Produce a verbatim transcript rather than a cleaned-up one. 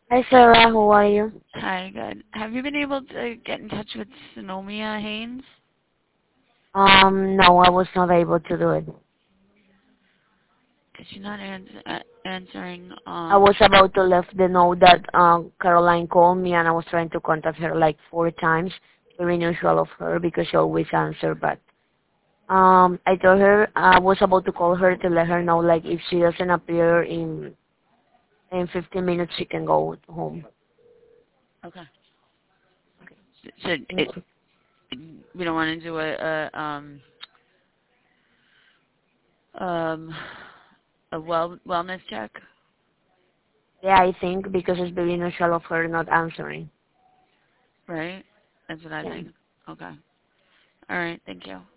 Hi Sarah, how are you? Hi, good. Have you been able to get in touch with Sonomia Haynes? Um, no, I was not able to do it. Is she not ans- uh, answering? I Um. was about to leave the note that um, Caroline called me and I was trying to contact her like four times. Very unusual of her because she always answers, but um, I told her I was about to call her to let her know like if she doesn't appear in in fifteen minutes she can go home. Okay. So Thank it, you. we don't want to do a, a um um a well wellness check, Yeah, I think because it's very unusual of her not answering. right? That's what I Yeah. think. Okay. All right. Thank you.